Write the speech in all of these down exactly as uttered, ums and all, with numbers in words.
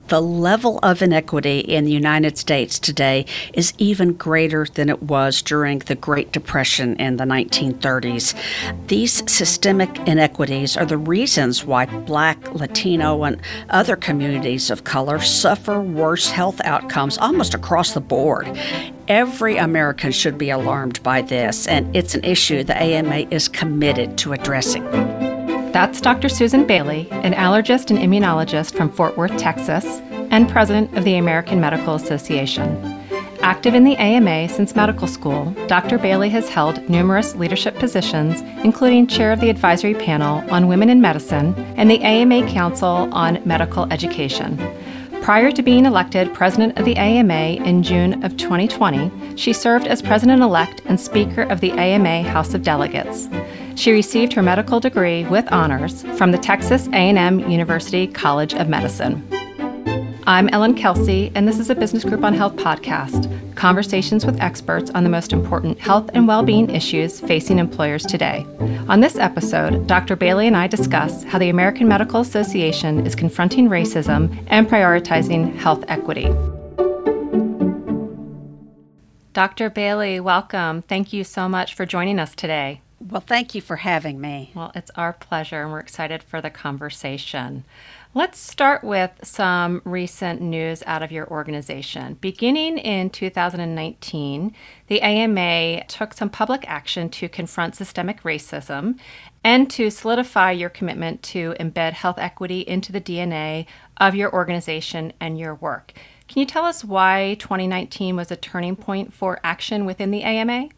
The level of inequity in the United States today is even greater than it was during the Great Depression in the nineteen thirties. These systemic inequities are the reasons why Black, Latino, and other communities of color suffer worse health outcomes almost across the board. Every American should be alarmed by this, and it's an issue the A M A is committed to addressing. That's Doctor Susan Bailey, an allergist and immunologist from Fort Worth, Texas, and president of the American Medical Association. Active in the A M A since medical school, Doctor Bailey has held numerous leadership positions, including chair of the advisory panel on women in medicine and the A M A Council on Medical Education. Prior to being elected president of the A M A in June of twenty twenty, she served as president-elect and speaker of the A M A House of Delegates. She received her medical degree with honors from the Texas A and M University College of Medicine. I'm Ellen Kelsey, and this is a Business Group on Health podcast, conversations with experts on the most important health and well-being issues facing employers today. On this episode, Doctor Bailey and I discuss how the American Medical Association is confronting racism and prioritizing health equity. Doctor Bailey, welcome. Thank you so much for joining us today. Well, thank you for having me. Well, it's our pleasure, and we're excited for the conversation. Let's start with some recent news out of your organization. Beginning in two thousand nineteen, the A M A took some public action to confront systemic racism and to solidify your commitment to embed health equity into the D N A of your organization and your work. Can you tell us why twenty nineteen was a turning point for action within the A M A?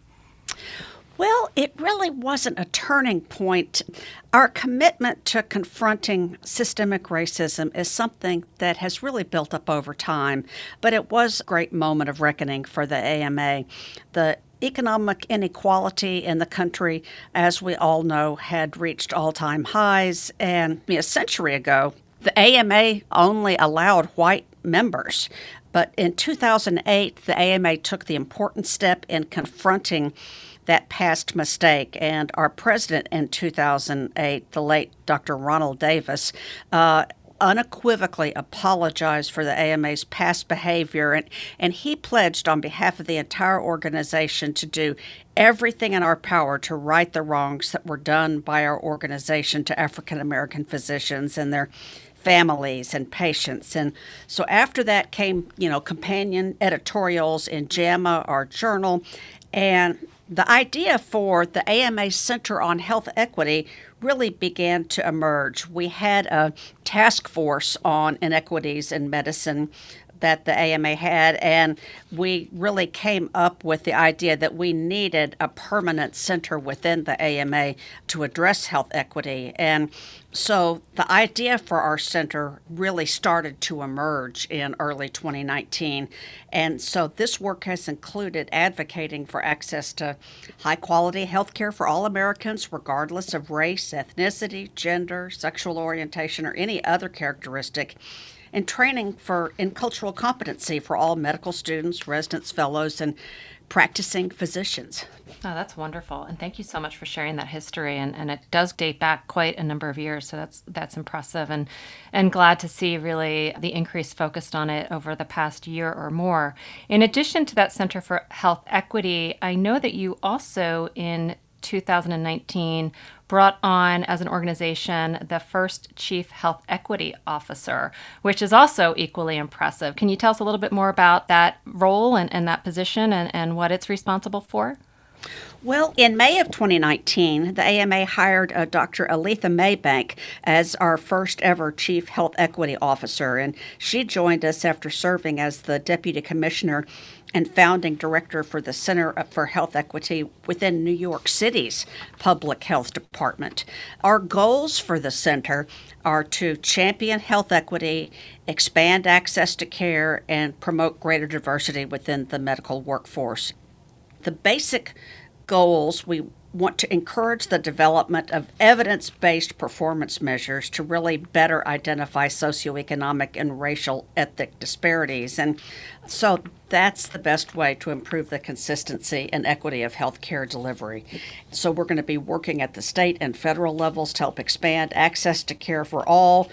Well, it really wasn't a turning point. Our commitment to confronting systemic racism is something that has really built up over time, but it was a great moment of reckoning for the A M A. The economic inequality in the country, as we all know, had reached all-time highs, and a century ago, the A M A only allowed white members. But in two thousand eight, the A M A took the important step in confronting that past mistake. And our president in two thousand eight, the late Doctor Ronald Davis, uh, unequivocally apologized for the A M A's past behavior. And, and he pledged on behalf of the entire organization to do everything in our power to right the wrongs that were done by our organization to African American physicians and their families and patients. And so after that came, you know, companion editorials in JAMA, our journal, and the idea for the A M A Center on Health Equity really began to emerge. We had a task force on inequities in medicine that the A M A had, and we really came up with the idea that we needed a permanent center within the A M A to address health equity. And so the idea for our center really started to emerge in early twenty nineteen. And so this work has included advocating for access to high-quality health care for all Americans, regardless of race, ethnicity, gender, sexual orientation, or any other characteristic, and training for in cultural competency for all medical students, residents, fellows, and practicing physicians. Oh, that's wonderful. And thank you so much for sharing that history. And, and it does date back quite a number of years. So that's that's impressive. And, and glad to see really the increase focused on it over the past year or more. In addition to that Center for Health Equity, I know that you also in two thousand nineteen brought on as an organization the first Chief Health Equity Officer, which is also equally impressive. Can you tell us a little bit more about that role and, and that position and, and what it's responsible for? Well, in May of twenty nineteen, the A M A hired uh, Doctor Aletha Maybank as our first ever Chief Health Equity Officer, and she joined us after serving as the Deputy Commissioner and founding director for the Center for Health Equity within New York City's Public Health Department. Our goals for the center are to champion health equity, expand access to care, and promote greater diversity within the medical workforce. The basic goals, we want to encourage the development of evidence-based performance measures to really better identify socioeconomic and racial ethnic disparities. And so that's the best way to improve the consistency and equity of health care delivery. So we're going to be working at the state and federal levels to help expand access to care for all,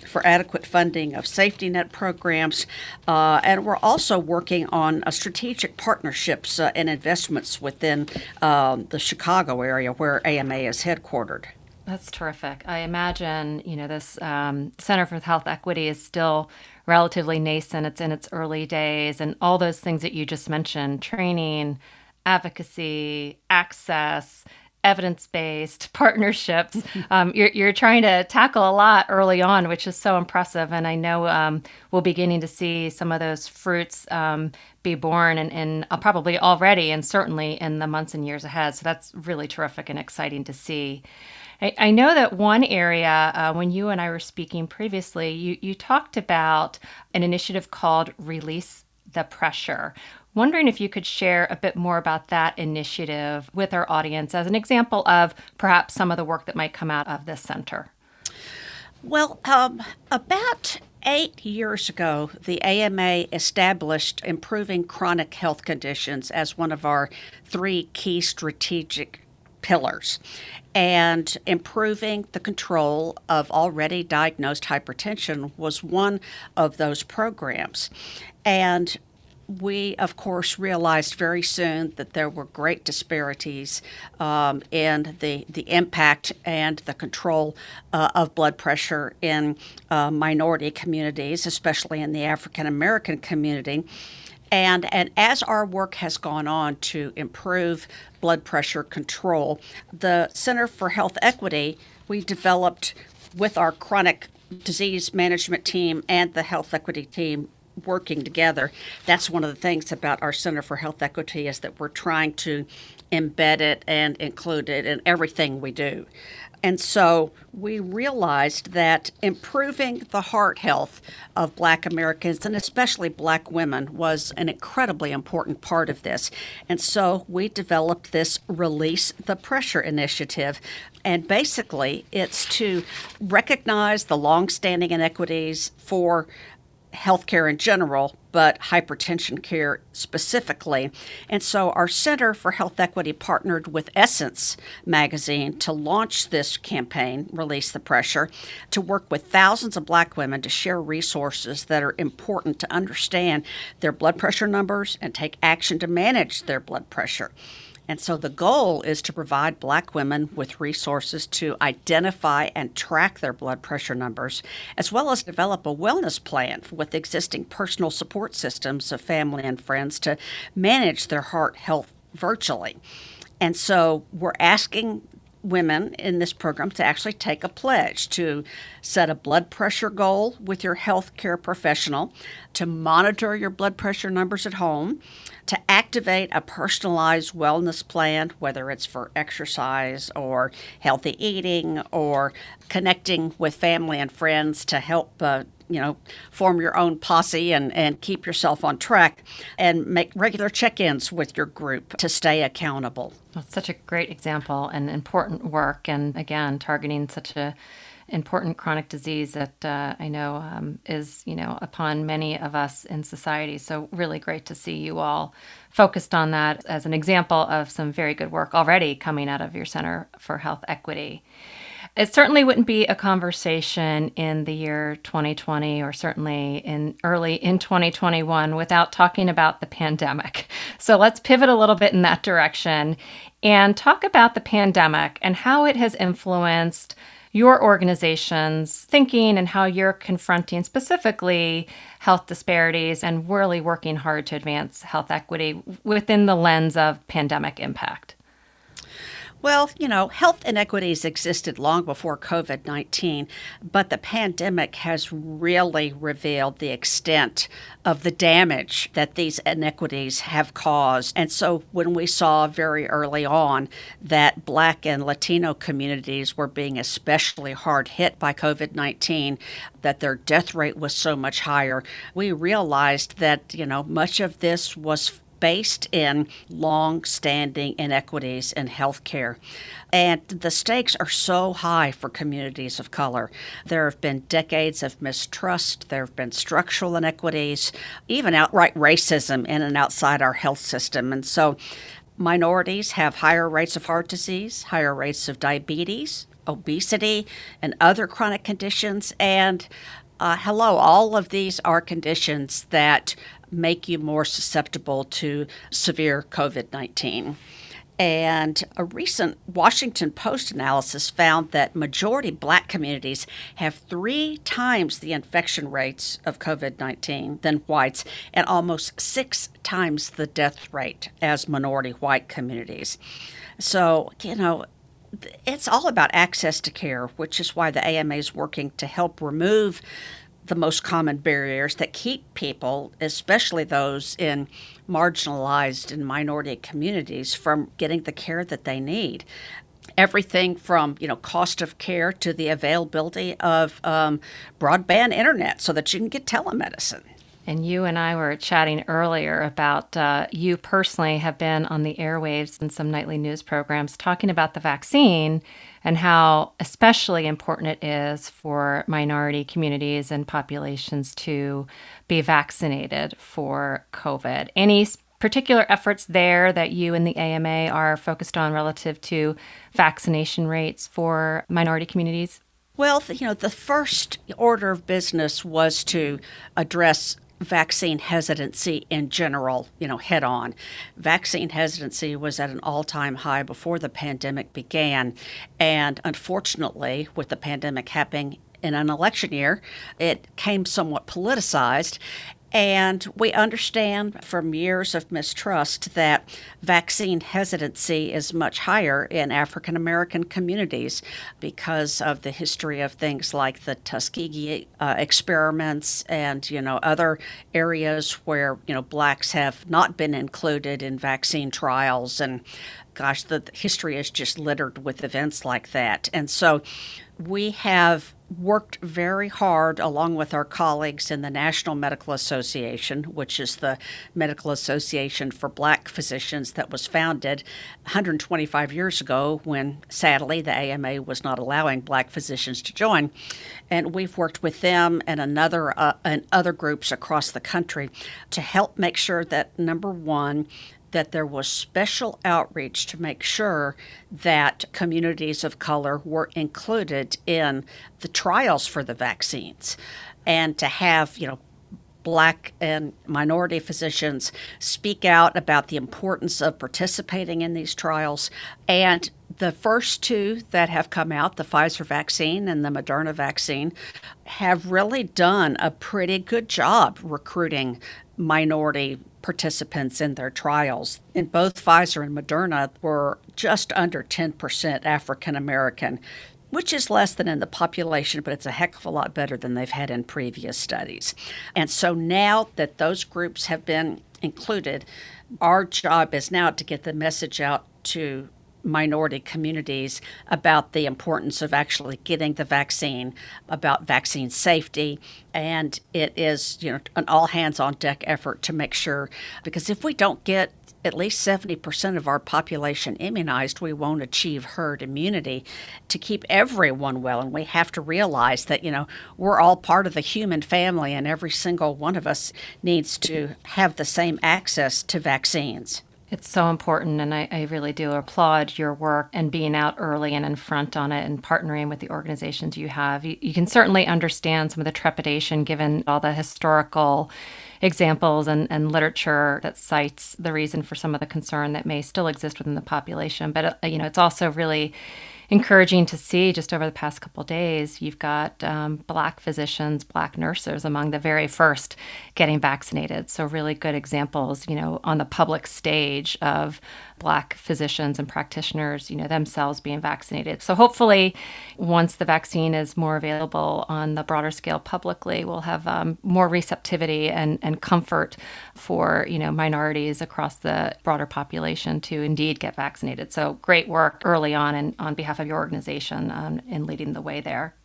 for adequate funding of safety net programs. Uh, and we're also working on uh, strategic partnerships uh, and investments within um, the Chicago area where A M A is headquartered. That's terrific. I imagine, you know, this um, Center for Health Equity is still relatively nascent. It's in its early days, and all those things that you just mentioned, training, advocacy, access, evidence-based partnerships. Um, you're, you're trying to tackle a lot early on, which is so impressive. And I know um, we'll be beginning to see some of those fruits um, be born and, and uh, probably already and certainly in the months and years ahead. So that's really terrific and exciting to see. I, I know that one area, uh, when you and I were speaking previously, you, you talked about an initiative called Release the Pressure. Wondering if you could share a bit more about that initiative with our audience as an example of perhaps some of the work that might come out of this center. Well, um, about eight years ago, the A M A established improving chronic health conditions as one of our three key strategic pillars. And improving the control of already diagnosed hypertension was one of those programs. And we, of course, realized very soon that there were great disparities um, in the, the impact and the control uh, of blood pressure in uh, minority communities, especially in the African American community. And, and as our work has gone on to improve blood pressure control, the Center for Health Equity, we developed with our chronic disease management team and the health equity team working together. That's one of the things about our Center for Health Equity is that we're trying to embed it and include it in everything we do. And so we realized that improving the heart health of Black Americans, and especially Black women, was an incredibly important part of this. And so we developed this Release the Pressure initiative. And basically, it's to recognize the longstanding inequities for healthcare in general, but hypertension care specifically. And so our Center for Health Equity partnered with Essence magazine to launch this campaign, Release the Pressure, to work with thousands of Black women to share resources that are important to understand their blood pressure numbers and take action to manage their blood pressure. And so the goal is to provide Black women with resources to identify and track their blood pressure numbers, as well as develop a wellness plan with existing personal support systems of family and friends to manage their heart health virtually. And so we're asking women in this program to actually take a pledge to set a blood pressure goal with your healthcare professional, to monitor your blood pressure numbers at home, to activate a personalized wellness plan, whether it's for exercise or healthy eating or connecting with family and friends to help uh, you know, form your own posse and, and keep yourself on track, and make regular check-ins with your group to stay accountable. That's such a great example and important work. And again, targeting such a important chronic disease that uh, I know um, is, you know, upon many of us in society. So really great to see you all focused on that as an example of some very good work already coming out of your Center for Health Equity. It certainly wouldn't be a conversation in the year twenty twenty, or certainly in early in twenty twenty-one, without talking about the pandemic. So let's pivot a little bit in that direction and talk about the pandemic and how it has influenced your organization's thinking and how you're confronting specifically health disparities and really working hard to advance health equity within the lens of pandemic impact. Well, you know, health inequities existed long before COVID nineteen, but the pandemic has really revealed the extent of the damage that these inequities have caused. And so when we saw very early on that Black and Latino communities were being especially hard hit by COVID nineteen, that their death rate was so much higher, we realized that, you know, much of this was based in long-standing inequities in healthcare. And the stakes are so high for communities of color. There have been decades of mistrust. There have been structural inequities, even outright racism in and outside our health system. And so minorities have higher rates of heart disease, higher rates of diabetes, obesity and other chronic conditions. And uh, hello, all of these are conditions that make you more susceptible to severe COVID nineteen. And a recent Washington Post analysis found that majority Black communities have three times the infection rates of COVID nineteen than whites, and almost six times the death rate as minority white communities. So, you know, it's all about access to care, which is why the A M A is working to help remove the most common barriers that keep people, especially those in marginalized and minority communities, from getting the care that they need. Everything from, you know, cost of care to the availability of um, broadband internet so that you can get telemedicine. And you and I were chatting earlier about uh, you personally have been on the airwaves in some nightly news programs talking about the vaccine and how especially important it is for minority communities and populations to be vaccinated for COVID. Any particular efforts there that you and the A M A are focused on relative to vaccination rates for minority communities? Well, you know, the first order of business was to address vaccine hesitancy in general, you know, head on. Vaccine hesitancy was at an all-time high before the pandemic began. And unfortunately, with the pandemic happening in an election year, it came somewhat politicized. And we understand from years of mistrust that vaccine hesitancy is much higher in African American communities because of the history of things like the Tuskegee uh, experiments and, you know, other areas where, you know, blacks have not been included in vaccine trials. And gosh, the history is just littered with events like that. And so we have worked very hard along with our colleagues in the National Medical Association, which is the medical association for Black physicians that was founded one hundred twenty-five years ago when, sadly, the A M A was not allowing Black physicians to join. And we've worked with them and another uh, and other groups across the country to help make sure that, number one, that there was special outreach to make sure that communities of color were included in the trials for the vaccines, and to have, you know, Black and minority physicians speak out about the importance of participating in these trials. And the first two that have come out, the Pfizer vaccine and the Moderna vaccine, have really done a pretty good job recruiting minority participants in their trials. In both Pfizer and Moderna were just under ten percent African American, which is less than in the population, but it's a heck of a lot better than they've had in previous studies. And so now that those groups have been included, our job is now to get the message out to minority communities about the importance of actually getting the vaccine, about vaccine safety. And it is, you know, an all hands on deck effort to make sure, because if we don't get at least seventy percent of our population immunized, we won't achieve herd immunity to keep everyone well. And we have to realize that, you know, we're all part of the human family, and every single one of us needs to have the same access to vaccines. It's so important, and I, I really do applaud your work and being out early and in front on it and partnering with the organizations you have. You, you can certainly understand some of the trepidation given all the historical examples and, and literature that cites the reason for some of the concern that may still exist within the population. But, uh, you know, it's also really encouraging to see just over the past couple of days, you've got um, Black physicians, Black nurses among the very first getting vaccinated. So really good examples, you know, on the public stage of Black physicians and practitioners, you know, themselves being vaccinated. So hopefully once the vaccine is more available on the broader scale publicly, we'll have um, more receptivity and, and comfort for, you know, minorities across the broader population to indeed get vaccinated. So great work early on and on behalf of your organization um, in leading the way there.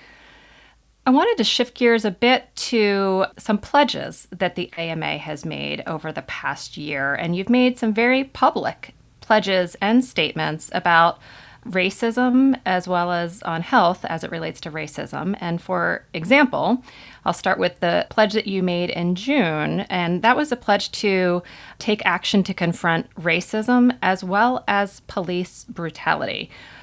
I wanted to shift gears a bit to some pledges that the A M A has made over the past year. And you've made some very public pledges and statements about racism as well as on health as it relates to racism. And for example, I'll start with the pledge that you made in June, and that was a pledge to take action to confront racism as well as police brutality.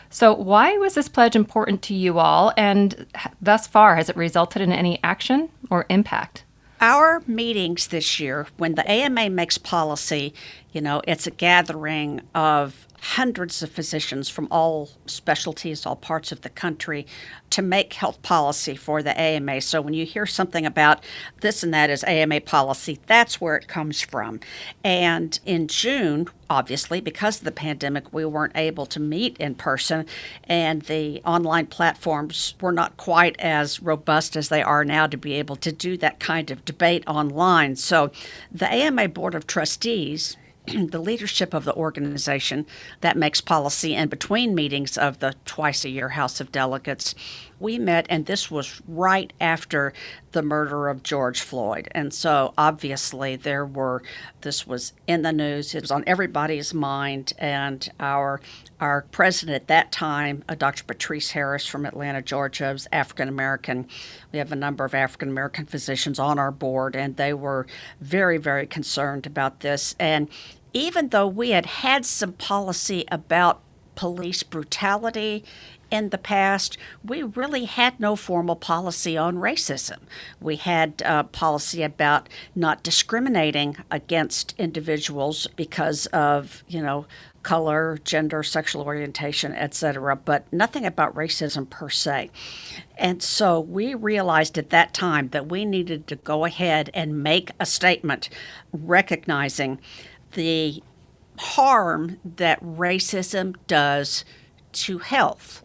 So why was this pledge important to you all? And thus far, has it resulted in any action or impact? Our meetings this year, when the A M A makes policy, you know, it's a gathering of hundreds of physicians from all specialties, all parts of the country, to make health policy for the A M A. So when you hear something about this and that is A M A policy, that's where it comes from. And in June, obviously, because of the pandemic, we weren't able to meet in person, and the online platforms were not quite as robust as they are now to be able to do that kind of debate online. So the A M A Board of Trustees, the leadership of the organization that makes policy in between meetings of the twice-a-year House of Delegates, we met, and this was right after the murder of George Floyd. And so obviously there were, this was in the news, it was on everybody's mind, and our our president at that time, uh, Doctor Patrice Harris from Atlanta, Georgia, was African-American. We have a number of African-American physicians on our board, and they were very, very concerned about this. And even though we had had some policy about police brutality in the past, we really had no formal policy on racism. We had uh, policy about not discriminating against individuals because of, you know, color, gender, sexual orientation, et cetera, but nothing about racism per se. And so we realized at that time that we needed to go ahead and make a statement recognizing the harm that racism does to health.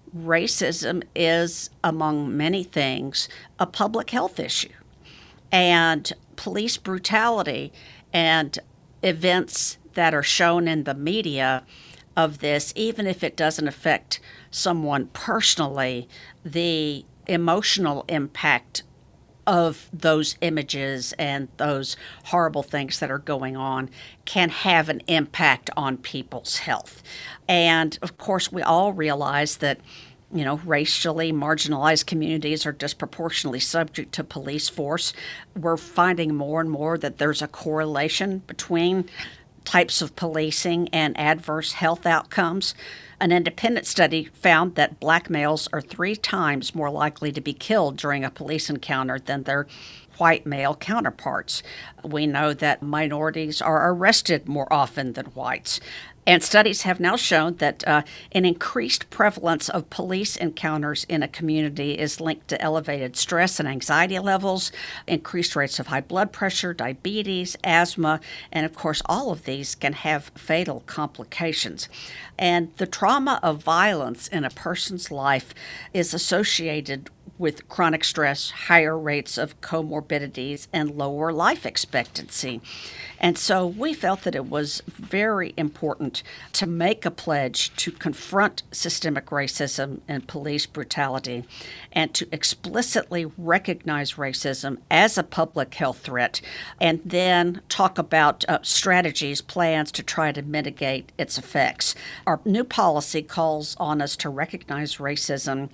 Racism is, among many things, a public health issue. And police brutality and events that are shown in the media of this, even if it doesn't affect someone personally, the emotional impact of those images and those horrible things that are going on can have an impact on people's health. And of course, we all realize that, you know, racially marginalized communities are disproportionately subject to police force. We're finding more and more that there's a correlation between types of policing and adverse health outcomes. An independent study found that black males are three times more likely to be killed during a police encounter than their white male counterparts. We know that minorities are arrested more often than whites. And studies have now shown that uh, an increased prevalence of police encounters in a community is linked to elevated stress and anxiety levels, increased rates of high blood pressure, diabetes, asthma, and of course, all of these can have fatal complications. And the trauma of violence in a person's life is associated with chronic stress, higher rates of comorbidities, and lower life expectancy. And so we felt that it was very important to make a pledge to confront systemic racism and police brutality and to explicitly recognize racism as a public health threat, and then talk about uh, strategies, plans to try to mitigate its effects. Our new policy calls on us to recognize racism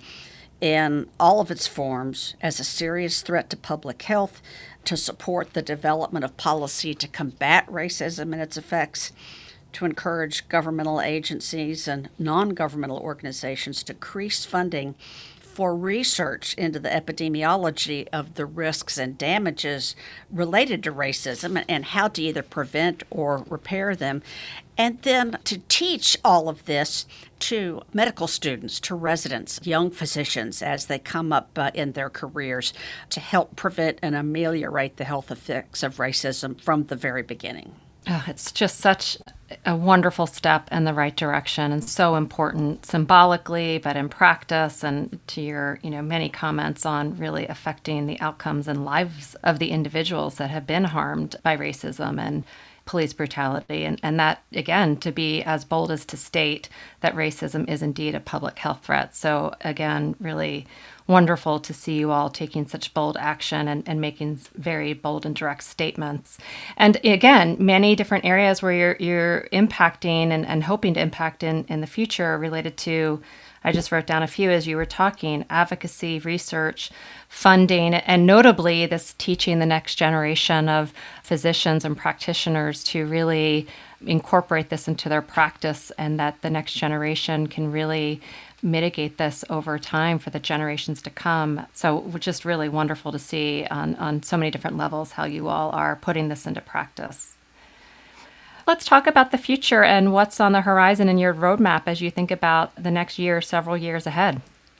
in all of its forms as a serious threat to public health, to support the development of policy to combat racism and its effects, to encourage governmental agencies and non-governmental organizations to increase funding for research into the epidemiology of the risks and damages related to racism and how to either prevent or repair them, and then to teach all of this to medical students, to residents, young physicians as they come up uh, in their careers to help prevent and ameliorate the health effects of racism from the very beginning. Oh, it's just such a wonderful step in the right direction and so important symbolically, but in practice, and to your, you know, many comments on really affecting the outcomes and lives of the individuals that have been harmed by racism and police brutality. And, and that, again, to be as bold as to state that racism is indeed a public health threat. So again, really wonderful to see you all taking such bold action and, and making very bold and direct statements. And again, many different areas where you're you're impacting and, and hoping to impact in, in the future related to I just wrote down a few as you were talking: advocacy, research, funding, and notably this teaching the next generation of physicians and practitioners to really incorporate this into their practice, and that the next generation can really mitigate this over time for the generations to come. So just really wonderful to see on, on so many different levels how you all are putting this into practice. Let's talk about the future and what's on the horizon in your roadmap as you think about the next year, several years ahead.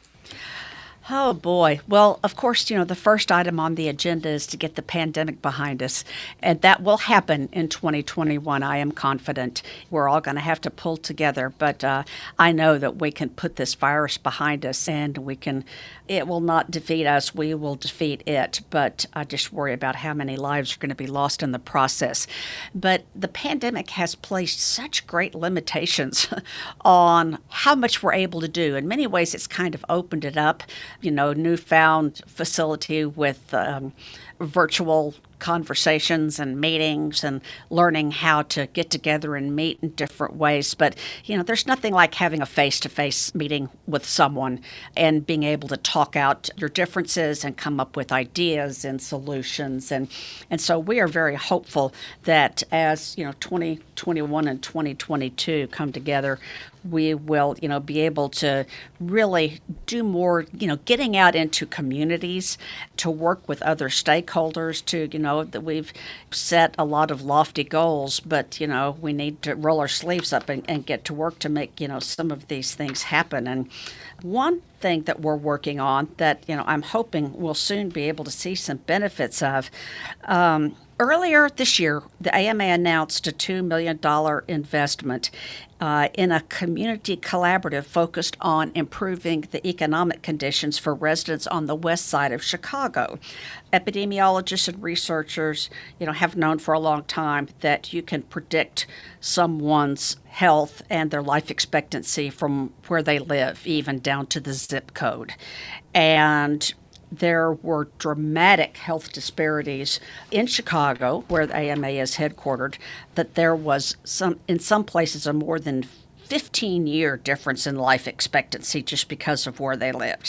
Oh, boy. Well, of course, you know, the first item on the agenda is to get the pandemic behind us. And that will happen in twenty twenty-one. I am confident. We're all going to have to pull together. But uh, I know that we can put this virus behind us, and we can, it will not defeat us. We will defeat it. But I just worry about how many lives are going to be lost in the process. But the pandemic has placed such great limitations on how much we're able to do. In many ways, it's kind of opened it up. You know, newfound facility with um, virtual conversations and meetings and learning how to get together and meet in different ways. But, you know, there's nothing like having a face-to-face meeting with someone and being able to talk out your differences and come up with ideas and solutions. And, and so we are very hopeful that as, you know, twenty twenty-one and twenty twenty-two come together, we will, you know, be able to really do more, you know, getting out into communities to work with other stakeholders to, you know, that we've set a lot of lofty goals, but, you know, we need to roll our sleeves up and, and get to work to make, you know, some of these things happen. And one thing that we're working on that, you know, I'm hoping we'll soon be able to see some benefits of, um, earlier this year, the A M A announced a two million dollars investment uh, in a community collaborative focused on improving the economic conditions for residents on the west side of Chicago. Epidemiologists and researchers, you know, have known for a long time that you can predict someone's health and their life expectancy from where they live, even down to the zip code. And there were dramatic health disparities in Chicago, where the A M A is headquartered, that there was some, in some places, a more than fifteen-year difference in life expectancy just because of where they lived.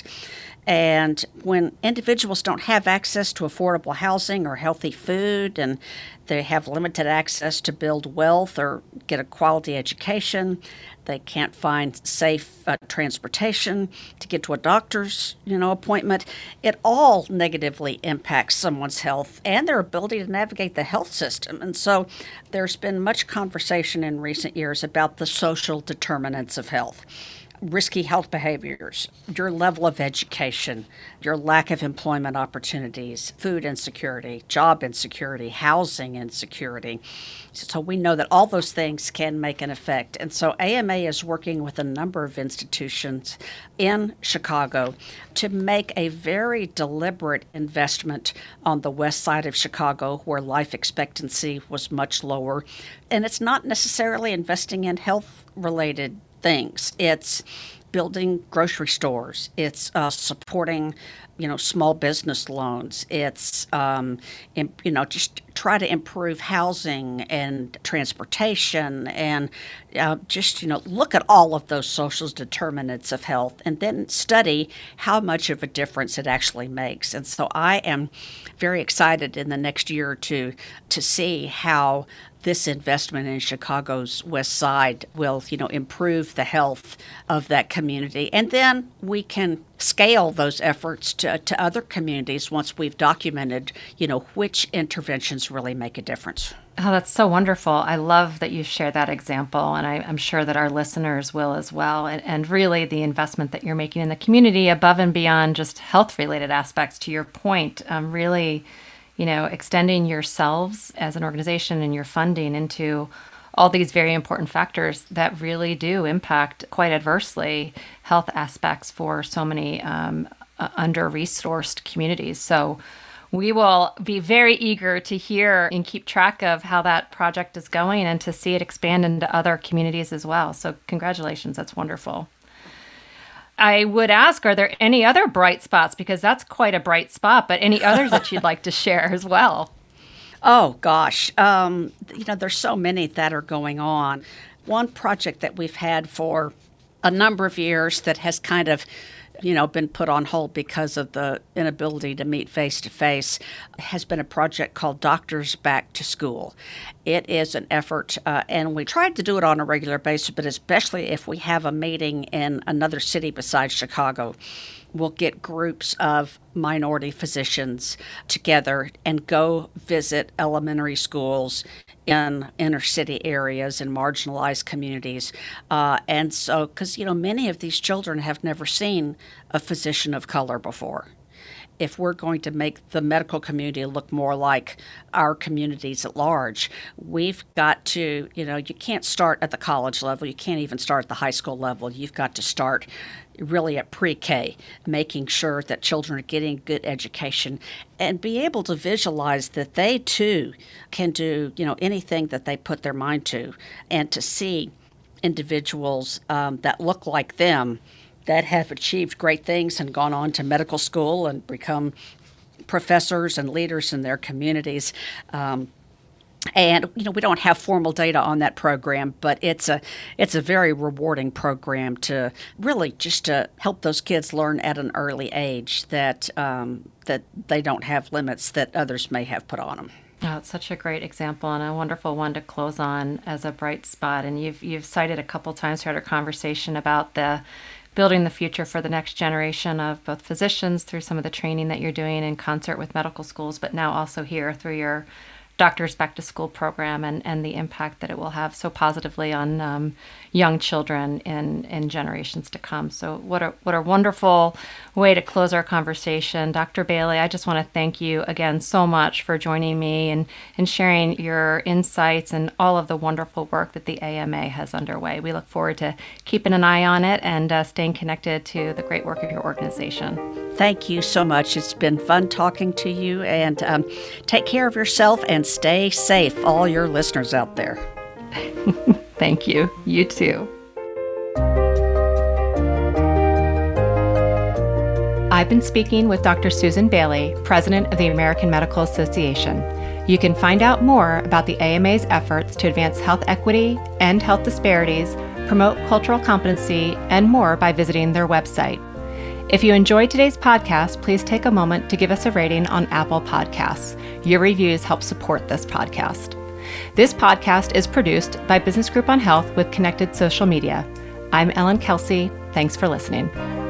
And when individuals don't have access to affordable housing or healthy food, and they have limited access to build wealth or get a quality education, they can't find safe uh, transportation to get to a doctor's, you know, appointment, it all negatively impacts someone's health and their ability to navigate the health system. And so there's been much conversation in recent years about the social determinants of health. Risky health behaviors, your level of education, your lack of employment opportunities, food insecurity, job insecurity, housing insecurity. So we know that all those things can make an effect. And so A M A is working with a number of institutions in Chicago to make a very deliberate investment on the west side of Chicago, where life expectancy was much lower. And it's not necessarily investing in health-related things. It's building grocery stores. It's uh, supporting, you know, small business loans. It's, um, in, you know, just try to improve housing and transportation and uh, just, you know, look at all of those social determinants of health and then study how much of a difference it actually makes. And so I am very excited in the next year or two to see how this investment in Chicago's West Side will, you know, improve the health of that community. And then we can scale those efforts to, to other communities once we've documented, you know, which interventions really make a difference. Oh, that's so wonderful. I love that you share that example, and I, I'm sure that our listeners will as well. And, and really the investment that you're making in the community above and beyond just health-related aspects, to your point, um, really, you know, extending yourselves as an organization and your funding into all these very important factors that really do impact quite adversely health aspects for so many um, uh, under-resourced communities. So we will be very eager to hear and keep track of how that project is going and to see it expand into other communities as well. So congratulations. That's wonderful. I would ask, are there any other bright spots? Because that's quite a bright spot, but any others that you'd like to share as well? Oh, gosh. Um, you know, there's so many that are going on. One project that we've had for a number of years that has kind of you know, been put on hold because of the inability to meet face-to-face, has been a project called Doctors Back to School. It is an effort, uh, and we tried to do it on a regular basis, but especially if we have a meeting in another city besides Chicago, we'll get groups of minority physicians together and go visit elementary schools in inner city areas and marginalized communities. Uh, and so, because, you know, many of these children have never seen a physician of color before. If we're going to make the medical community look more like our communities at large, we've got to, you know, you can't start at the college level. You can't even start at the high school level. You've got to start really at pre-K, making sure that children are getting good education and be able to visualize that they too can do, you know, anything that they put their mind to, and to see individuals um, that look like them that have achieved great things and gone on to medical school and become professors and leaders in their communities. Um, And, you know, we don't have formal data on that program, but it's a it's a very rewarding program to really just to help those kids learn at an early age that um, that they don't have limits that others may have put on them. Oh, it's such a great example and a wonderful one to close on as a bright spot. And you've you've cited a couple times throughout our conversation about the building the future for the next generation of both physicians through some of the training that you're doing in concert with medical schools, but now also here through your Doctors Back to School program and, and the impact that it will have so positively on um, young children in, in generations to come. So what a what a wonderful way to close our conversation. Doctor Bailey, I just want to thank you again so much for joining me and, and sharing your insights and all of the wonderful work that the A M A has underway. We look forward to keeping an eye on it and uh, staying connected to the great work of your organization. Thank you so much. It's been fun talking to you, and um, take care of yourself and stay safe, all your listeners out there. Thank you. You too. I've been speaking with Doctor Susan Bailey, President of the American Medical Association. You can find out more about the A M A's efforts to advance health equity, end health disparities, promote cultural competency, and more by visiting their website. If you enjoyed today's podcast, please take a moment to give us a rating on Apple Podcasts. Your reviews help support this podcast. This podcast is produced by Business Group on Health with Connected Social Media. I'm Ellen Kelsey. Thanks for listening.